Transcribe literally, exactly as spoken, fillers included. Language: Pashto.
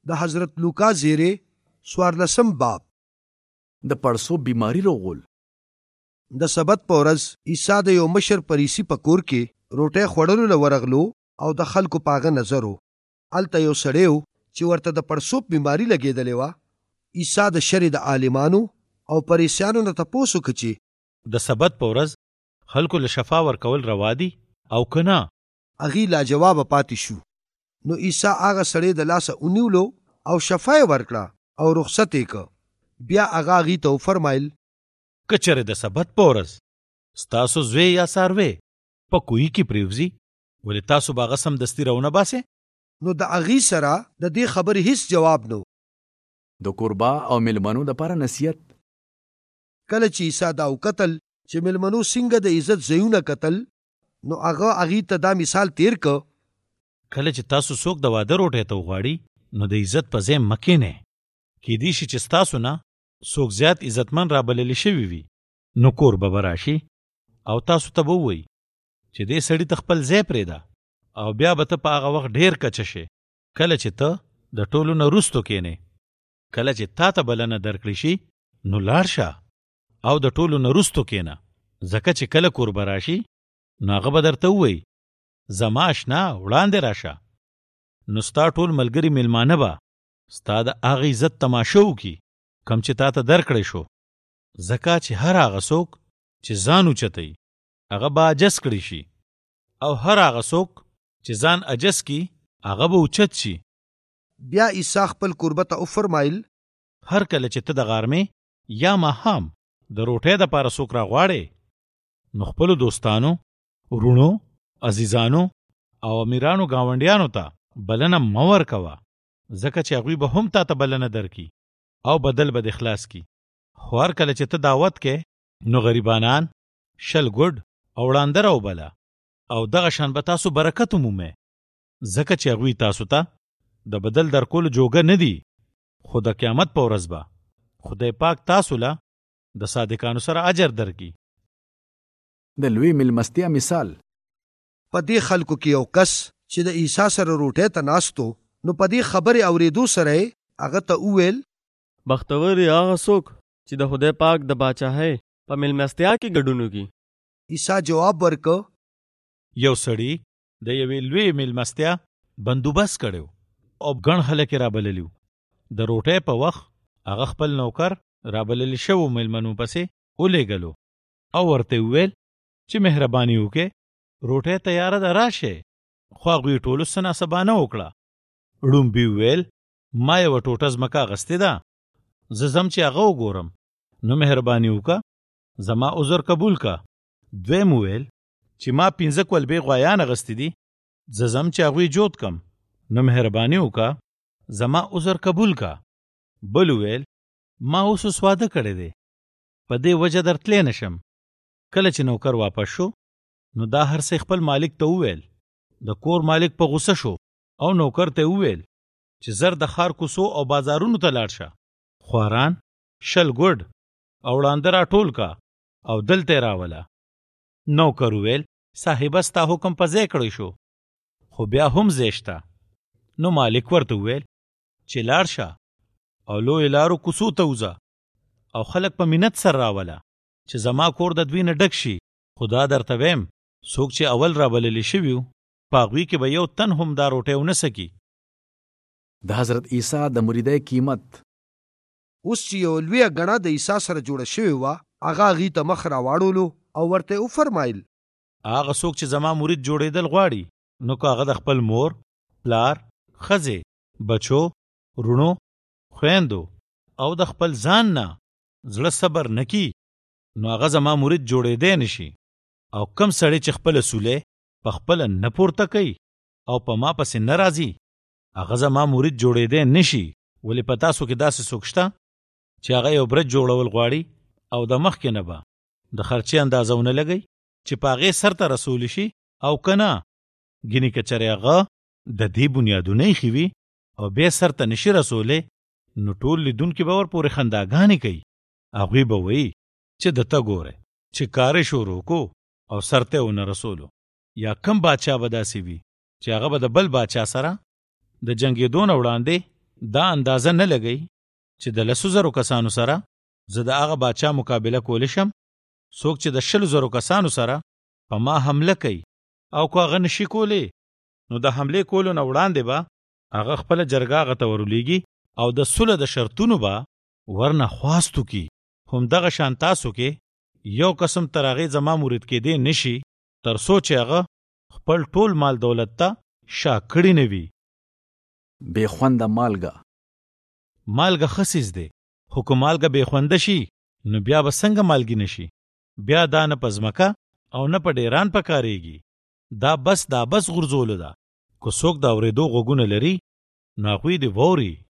د حضرت لوقا زیره سوارلسم باب. د پړسو بیماری روغول. د سبت په ورځ عیسی د یو مشر پریسی په کور کې روټه خوړلو لورغلو او د خلکو پاغه نظرو. الته یو سړیو چې ورته د پړسو بیماری لګېدلې و. عیسی د شری د عالمانو او پریسیانو نه تاسو کچي د سبت په ورځ خلکو له شفا ورکول روا دي او کنه. اغي لا جواب پاتې شو. نو عیسی هغه سړی د لاسه اونیولو او شفا ورکړه او رخصت یې ک. بیا هغه غي ته فرمایل کچره د سبت په ورځ ستاسو زوی یا ساروی په کوی کې پریوزي ولې تاسو باغ سم دستی راونه باسه. نو د اغي سره د دې خبرې هیڅ جواب نو. د قربا او ملمنو د لپاره نصیحت. کله چې عیسی دا وکتل چې ملمنو څنګه د عزت زیونه قتل نو هغه اغي ته دا مثال تیر ک. کله چې تاسو څوک د واده روټه ته وغواړي نو د عزت په ځای مکه نه کې دي چې تاسو نه څوک زیات عزتمن را بللی شوی وي نو کور به راشي او تاسو ته به وایي چې دې سړی ته خپل ځای پرېږده او بیا به ته په هغه وخت ډېر کچه شې کله چې ته د ټولو نه وروستو کښېنې. کله چې تا ته بلنه درکړی شي نو لاړ شه او د ټولو نه وروستو کښېنه ځکه چې کله کور به راشي نو هغه به درته ووایي زما اشنا وړاندې راشه. نو ستا ټول ملګري میلمانه به ستا د هغه عزت تماشه وکړي کم چې تا ته درکړی شو. ځکه چې هر هغه څوک چې ځان اوچتوي هغه به عجز کړی شي او هر هغه څوک چې ځان عجز کی هغه به اوچت شي. بیا عیسی خپل قربت او فرمایل هر کله چې ته د غرمې یا ماښام د روټۍ دپاره څوک راغواړې نو خپلو دوستانو ورونو عزیزانو او امیرانو ګاونډیانو ته بلنه مه ورکوه ځکه چې هغوی به هم تا ته بلنه درکي او بدل به د خلاص کی. خو هر کله چې ته دعوت کې نو غریبانان شل ګډ او وړاندره وبله او دغه شان به تاسو برکت ومومئ ځکه چې هغوی تاسو ته د بدل درکولو جوګه نه دي. خو د قیامت په ورځ به خدای پاک تاسو له د صادقانو سره اجر درکي. د لوی ملمستیا مثال. په دې خلکو کې یو کس چې د عیسی سره روټه ته ناستو نو په دې خبرې اورېدو سره هغه ته وویل بختور هغه څوک چې د خدای پاک د باچاهۍ په ملمستیا کې ګډون وکړي. عیسی جواب ورکړ یو سړي د یوې لوی ملمستیا بندوبست کړو او ګڼ خلک یې رابللي وو. د روټۍ په وخت هغه خپل نوکر رابللي شوو میلمنو پسې ولېږلو او ورته وویل چې مهرباني وکړئ روټۍ تیاره ده راشئ. خو هغوی ټولو څه ناسبانه وکړه. ړومبي وویل ما یوه ټوټه ځمکه اخیستې ده زه ځم چې هغه وګورم نو مهرباني وکړه زما عذر قبول که. دویم وویل چې ما پنځه کولبې غوایان اخیستې دي زه ځم چې هغوی جوت کم نو مهرباني وکړه زما عذر قبول که. بل وویل ما اوس اوس واده کړی دی په دې وجه درتلی نشم. کله چې نوکر واپس شو نو دا هر څه خپل مالک ته وویل. د کور مالک په غوسه شو او نوکر ته وویل چې زر د ښار کوڅو او بازارونو ته لاړ شه خواران شل ګډ او وړاندې راټول کا او دلته یې راوله. نوکر وویل صاحبه ستا حکم په ځای کړی شو خو بیا هم ځای شته. نو مالک ورته وویل چې لاړ شه او لوی لارو کوڅو ته وځه او خلک په منت سره راوله چې زما کور د دوی نه ډک شي. خو دا درته ویم څوک چې اول رابللی شوي وو په هغوی کې به یو تن هم دا روټۍ ونه سکي. د حضرت عیسی د مریدۍ قیمت. اوس چې یو لویه ګڼه د عیسی سره جوړه شوې وه هغه هغې ته مخ راواړولو او ورته وفرمایل هغه څوک چې زما مرید جوړېدل غواړي نو که هغه د خپل مور پلار ښځې بچو رونو خویندو او د خپل ځان نه زړه صبر نکي نو هغه زما مرید جوړېدی نشي. او کم سړی چې خپله سولې په خپله نه پورته کوي او په ما پسې نه راځي هغه زما مرید جوړېدی نشي. ولې په تاسو کې داسې څوک شته چې هغه یو برج جوړول غواړي او د مخکې نه به د خرچې اندازه ونه لګوي چې په هغې سر ته رسولی شي او که نه ګینې که چرې هغه د دې بنیادونه ایښي وي او بیا سر ته نشي رسولی نو ټول لیدونکي به ورپورې خنداګانې کوي. هغوی به وایي چې د ته ګوره چې کار شروع کو او سر ته ونه رسولو. یا کم باچا به داسې وي چې هغه به د بل باچا سره د جنګېدو نه وړاندې دا اندازه نه لګی چې د لسو زرو کسانو سره زه د هغه باچا مقابله کولی شم. څوک چې د شلو زرو کسانو سره په ما حمله کوي او که هغه نشي کولی نو د حملې کولو نه وړاندې به هغه خپله جرګه هغه ته ورولېږي او د صلح د شرطونو به ورنه خواستو کی. همدغه شان تاسو کې یو قسم تر هغې زما مرید کېدی نشي تر څو چې هغه خپل ټول مال دولت ته شا کړی نه وي. بې خونده مالګه مالګه ښه څیز دی، خو که مالګه بې خونده شي نو بیا به څنګه مالګي نشي؟ بیا دا نه په ځمکه او نه په ډیران پکارېږي. دا بس دا بس غورځولو ده. که څوک د اورېدو غوږونه لري نو هغوی دې واوري.